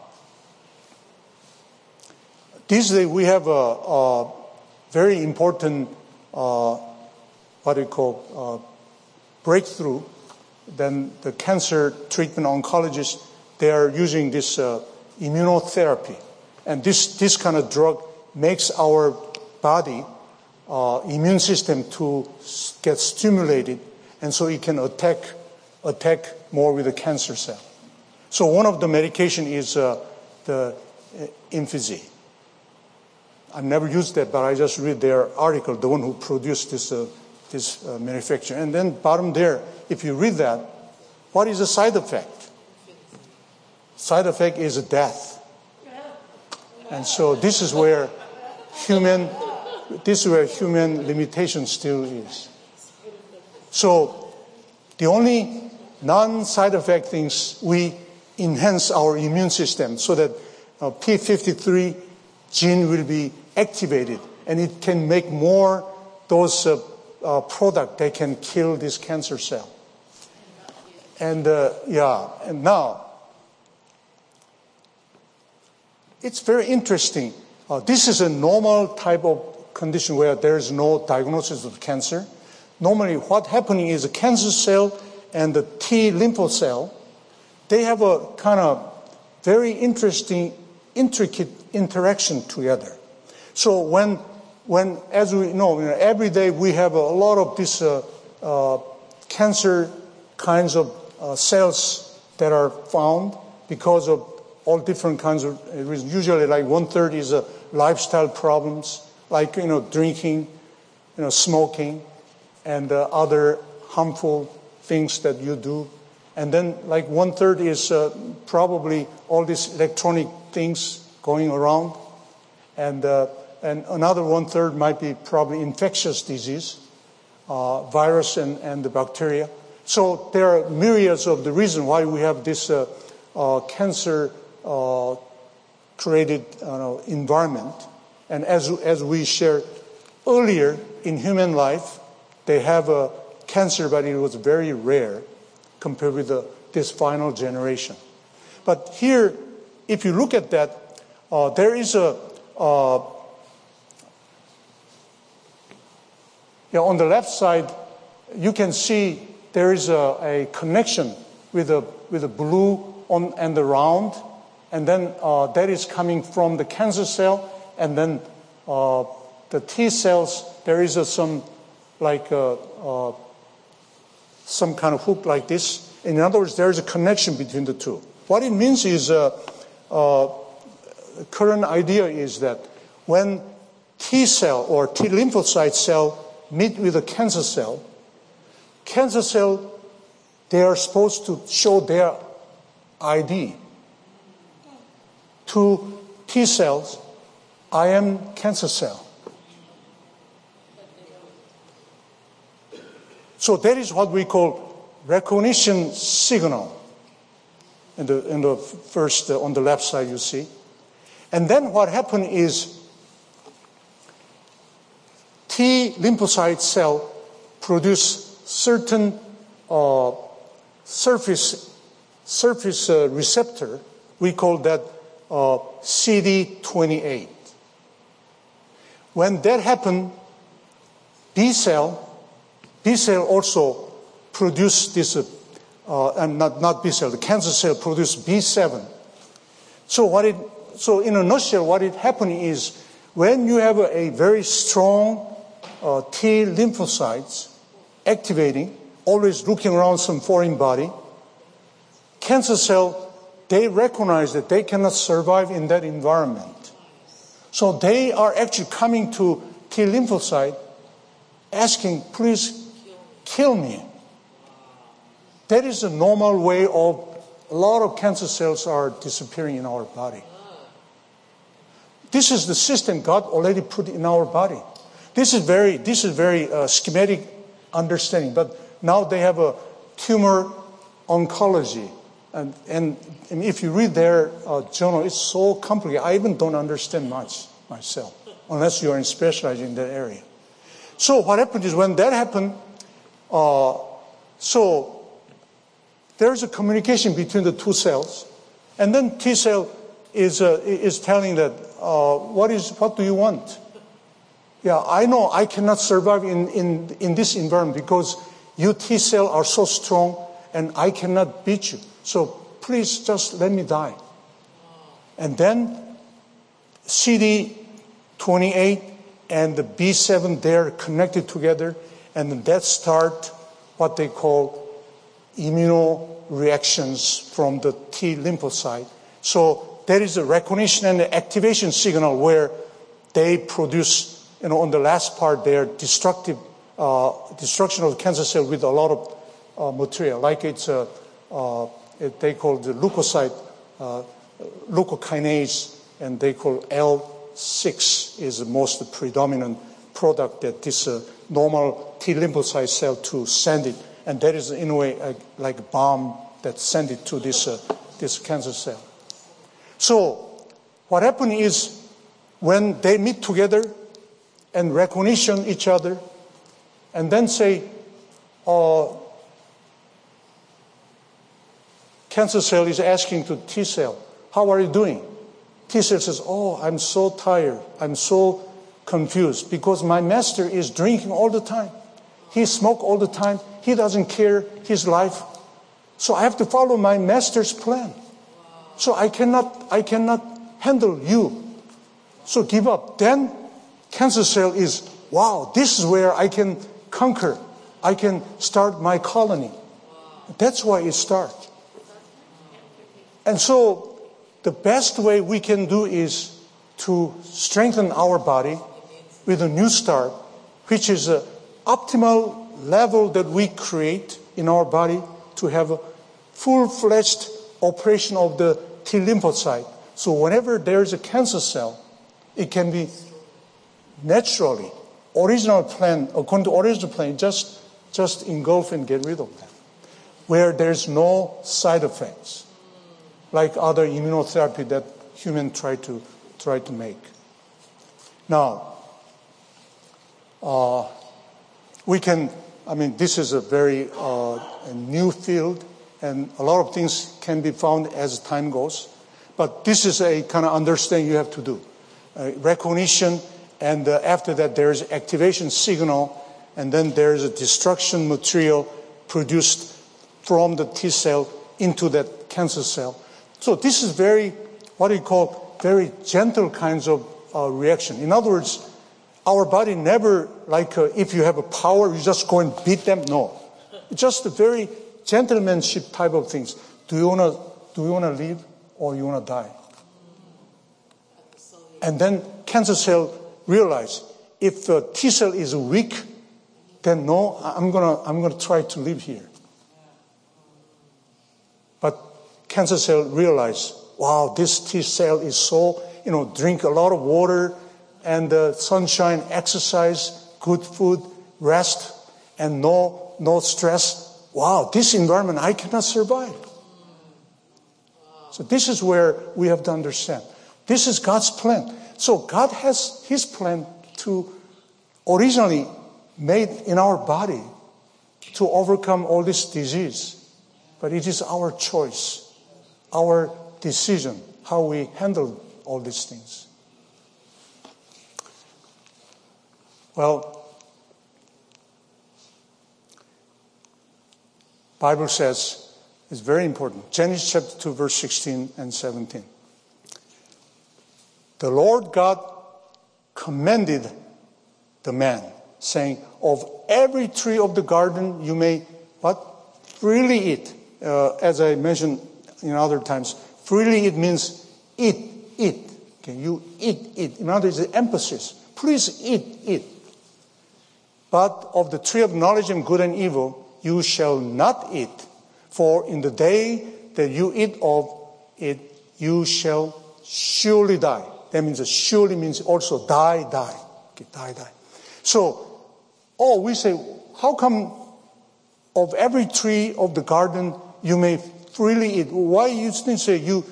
these days we have a very important breakthrough. Then the cancer treatment oncologists, they are using this immunotherapy. And this kind of drug makes our body immune system to get stimulated, and so it can attack more with the cancer cell. So one of the medication is the Imfinzi. I've never used that, but I just read their article, the one who produced this manufacturer. And then bottom there, if you read that, what is the side effect? Side effect is death. And so this is where human limitation still is. So the only non-side effect things, we enhance our immune system so that P53 gene will be activated, and it can make more those product that can kill this cancer cell. And and now it's very interesting. This is a normal type of condition where there is no diagnosis of cancer. Normally what happening is a cancer cell and the T lympho cell, they have a kind of very interesting, intricate interaction together. So when as we know, every day we have a lot of these cancer kinds of cells that are found because of all different kinds of reasons. Usually like 1/3 is lifestyle problems, like, drinking, smoking, and other harmful things that you do. And then like 1/3 is probably all these electronic things going around. And another 1/3 might be probably infectious disease, virus and the bacteria. So there are myriads of the reasons why we have this cancer created environment. And as we shared earlier in human life, they have a cancer, but it was very rare compared with this final generation. But here, if you look at that, there is on the left side, you can see there is a connection with the blue on and the round, and then that is coming from the cancer cell, and then the T cells. There is some kind of hook like this. In other words, there is a connection between the two. What it means is, current idea is that when T cell or T lymphocyte cell meet with a cancer cell, they are supposed to show their ID to T cells. I am cancer cell. So that is what we call recognition signal. In the first, on the left side, you see. And then what happened is T lymphocyte cell produce certain surface receptor. We call that CD28. When that happened, B cell also produce this, and not B cell, the cancer cell produce B7. So in a nutshell, what it happened is when you have a very strong T lymphocytes activating, always looking around some foreign body, cancer cell, they recognize that they cannot survive in that environment. So they are actually coming to T lymphocyte asking, please kill me. That is a normal way of a lot of cancer cells are disappearing in our body. This is the system God already put in our body. This is very schematic understanding, but now they have a tumor oncology. And if you read their journal, it's so complicated. I even don't understand much myself, unless you are specialized in that area. So what happened is when that happened, So there's a communication between the two cells, and then T cell is telling that what do you want? Yeah, I know I cannot survive in this environment because you T cell are so strong and I cannot beat you. So please just let me die. And then CD28 and the B7, they're connected together, and that start what they call immunoreactions from the T lymphocyte. So there is a recognition and activation signal where they produce, on the last part, their destruction of the cancer cell with a lot of material, like they call the leukocyte, leukokinase, and they call L6 is the most predominant product that this normal T lymphocyte cell to send it, and that is in a way like a bomb that send it to this cancer cell. So what happened is when they meet together and recognition each other, and then say, cancer cell is asking to T cell, how are you doing? T cell says, I'm so tired. I'm so confused because my master is drinking all the time. He smokes all the time. He doesn't care his life. So I have to follow my master's plan. So I cannot handle you. So give up. Then cancer cell is, wow, this is where I can conquer. I can start my colony. That's why it starts. And so the best way we can do is to strengthen our body with a new start, which is an optimal level that we create in our body to have a full-fledged operation of the T lymphocyte. So whenever there is a cancer cell, it can be naturally, original plan, according to original plan, just engulf and get rid of them, where there's no side effects, like other immunotherapy that humans try to make. Now, this is a very a new field, and a lot of things can be found as time goes. But this is a kind of understanding you have to do. Recognition, and after that there's activation signal, and then there's a destruction material produced from the T cell into that cancer cell. So this is very gentle kinds of reaction. In other words, our body never, if you have a power, you just go and beat them. No. It's just a very gentlemanship type of things. Do you want to live or you want to die? And then cancer cell realize if the T cell is weak, then no, I'm gonna try to live here. But cancer cell realize, wow, this T cell is so, drink a lot of water and sunshine, exercise, good food, rest, and no stress. Wow, this environment, I cannot survive. So this is where we have to understand. This is God's plan. So God has His plan to originally made in our body to overcome all this disease. But it is our choice, our decision, how we handle all these things. Well, Bible says, it's very important. Genesis chapter 2, verse 16 and 17. The Lord God commanded the man, saying, of every tree of the garden you may, freely eat. As I mentioned in other times, freely it means eat. Okay, you eat. In other words, the emphasis. Please eat. But of the tree of knowledge of good and evil, you shall not eat. For in the day that you eat of it, you shall surely die. That means surely means also die. Okay, die. So, we say, how come of every tree of the garden you may freely eat? Why you didn't say you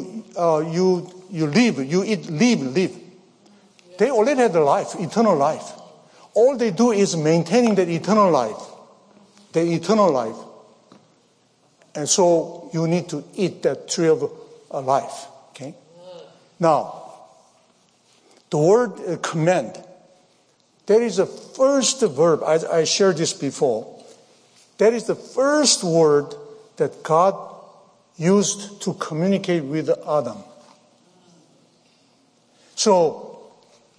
live, you eat, live? They already had a life, eternal life. All they do is maintaining that eternal life. the eternal life. And so you need to eat that tree of life. Okay? Now, the word command, that is the first verb. I shared this before. That is the first word that God used to communicate with Adam. So,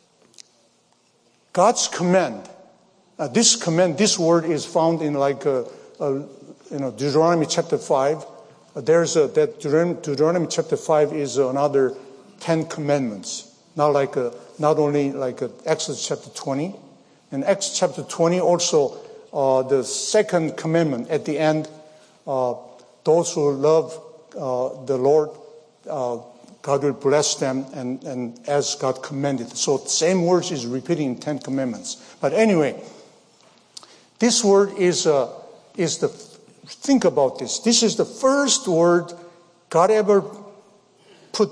God's command, this word is found in Deuteronomy chapter 5. Deuteronomy chapter 5 is another 10 commandments. Not only like Exodus chapter 20. In Exodus chapter 20 also, the second commandment at the end, those who love the Lord, God will bless them and as God commanded. So same words is repeating in 10 commandments. But anyway, this word think about this. This is the first word God ever put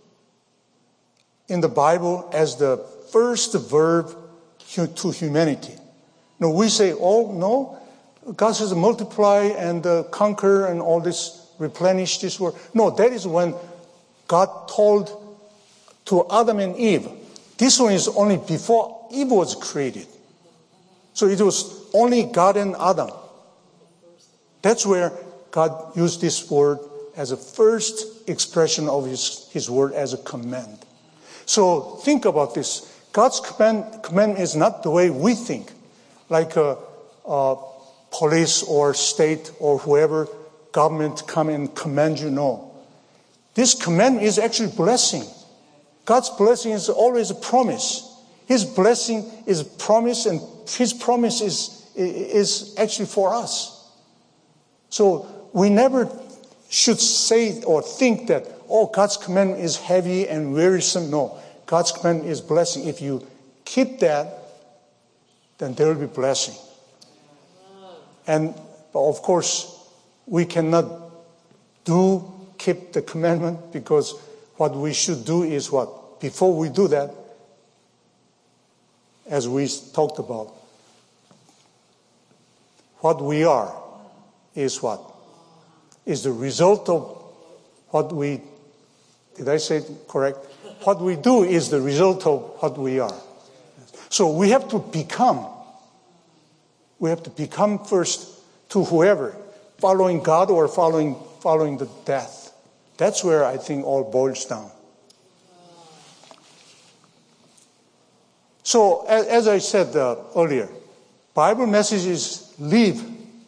in the Bible as the first verb to humanity. No, we say, oh, no, God says multiply and conquer and all this, replenish this word. No, that is when God told to Adam and Eve. This one is only before Eve was created. So it was only God and Adam. That's where God used this word as a first expression of his word as a command. So think about this. God's command is not the way we think, like a police or state or whoever government come and command you. No. This command is actually blessing. God's blessing is always a promise. His blessing is promise, and His promise is actually for us. So we never should say or think that, oh, God's command is heavy and wearisome. No, God's command is blessing. If you keep that, then there will be blessing. And of course, we cannot keep the commandment, because what we should do is what? Before we do that, as we talked about, what we are is what? Is the result of what we, did I say it correct? What we do is the result of what we are. So we have to become first to whoever, following God or following the death. That's where I think all boils down. So as I said earlier, Bible message is live,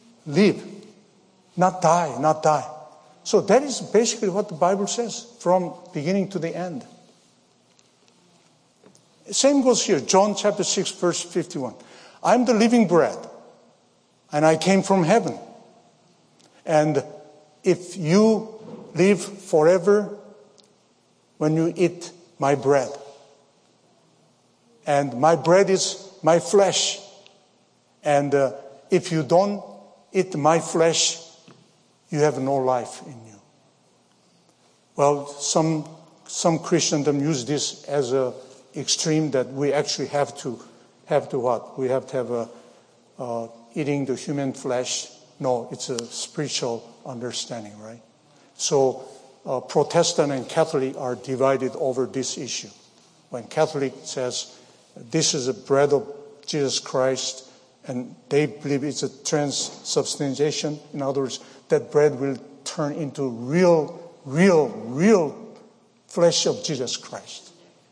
not die. So that is basically what the Bible says from beginning to the end. Same goes here, John chapter 6, verse 51. I'm the living bread, and I came from heaven. And if you live forever when you eat my bread, and my bread is my flesh, and if you don't eat my flesh, you have no life in you. Well, some Christendom use this as a extreme that we actually have to what? We have to have eating the human flesh. No, it's a spiritual understanding, right? So Protestant and Catholic are divided over this issue. When Catholic says this is the bread of Jesus Christ, and they believe it's a transubstantiation, in other words, that bread will turn into real flesh of Jesus Christ.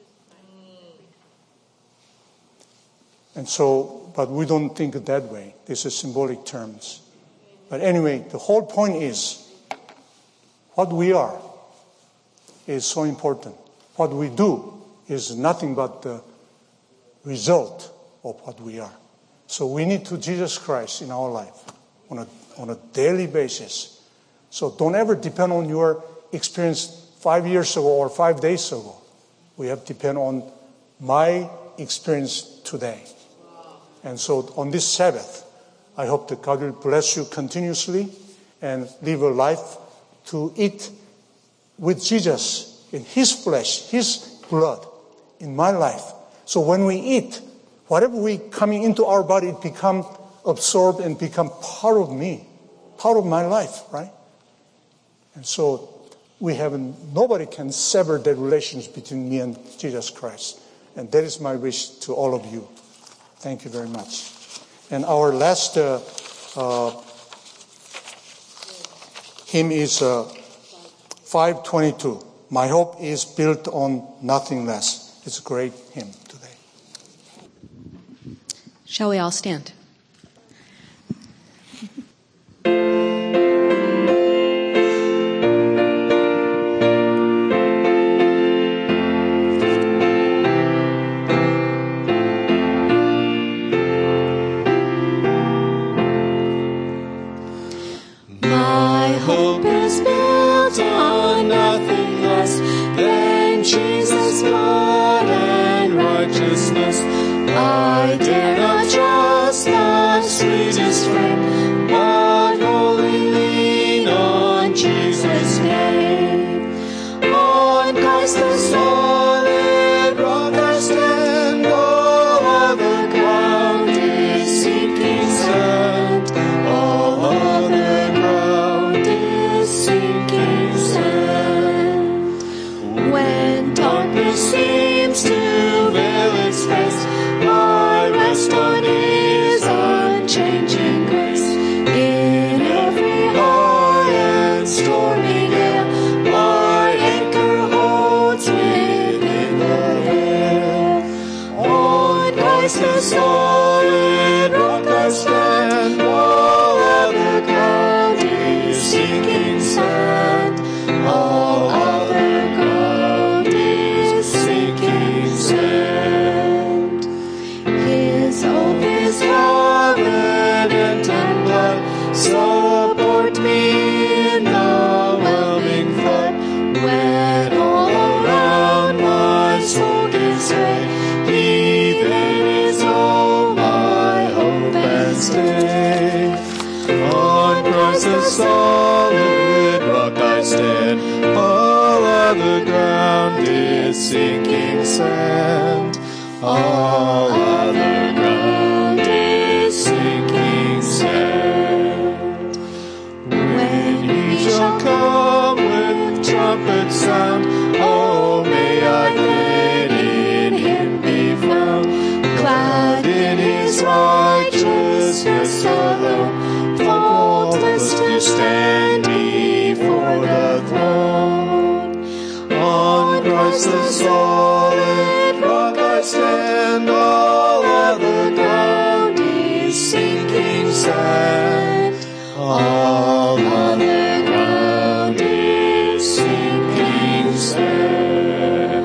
And so, but we don't think that way. These are symbolic terms. But anyway, the whole point is, what we are is so important. What we do is nothing but the result of what we are. So we need to Jesus Christ in our life on a daily basis. So don't ever depend on your experience 5 years ago or 5 days ago. We have to depend on my experience today. And so on this Sabbath, I hope that God will bless you continuously and live a life to eat with Jesus in His flesh, His blood in my life. So when we eat, whatever we coming into our body, it become absorb and become part of me, part of my life, right? And so nobody can sever that relationship between me and Jesus Christ. And that is my wish to all of you. Thank you very much. And our last hymn is 522. My hope is built on nothing less. It's a great hymn today. Shall we all stand? I dare not trust the sweetest friend, but wholly lean on Jesus' name. On Christ the solid rock I stand, all other ground is sinking sand. All other ground is sinking sand. When darkness seems to veil its face, I rest on His unchanging grace. In every high and stormy gale, my anchor holds within the veil. On Christ the solid rock I stand, all other ground is sinking sand. All other ground is sinking sand. His hope is covenant and blood. Support me in the whelming flood. When all around my soul gives way, He then is all my hope and stay. On Christ the solid rock I stand. All other ground is sinking sand. All other ground is sinking sand. When He shall come with trumpet sound, oh, may I then in Him be found, clad in His righteousness alone, faultless to stand before the throne. On Christ the solid rock I stand, all other ground is sinking sand. All other ground is sinking sand.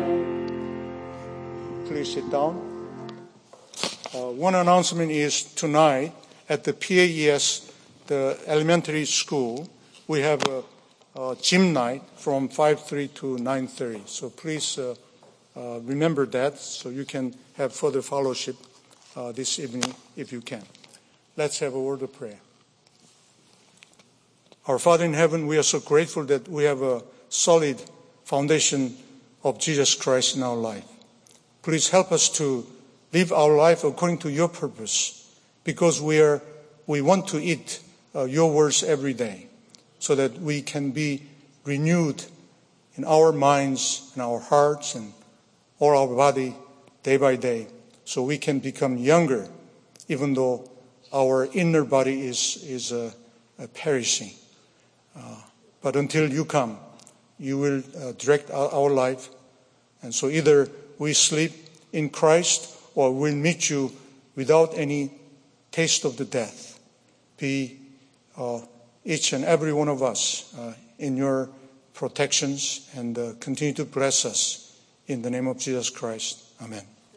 Please sit down. One announcement is tonight at the PAES, the elementary school, we have a gym night from 5:30 to 9:30. So please remember that so you can have further fellowship this evening if you can. Let's have a word of prayer. Our Father in heaven, we are so grateful that we have a solid foundation of Jesus Christ in our life. Please help us to live our life according to your purpose, because we want to eat your words every day so that we can be renewed in our minds and our hearts and all our body day by day, so we can become younger even though our inner body is perishing. But until you come, you will direct our life. And so either we sleep in Christ or we'll meet you without any taste of the death. Be each and every one of us in your protections and continue to bless us. In the name of Jesus Christ. Amen.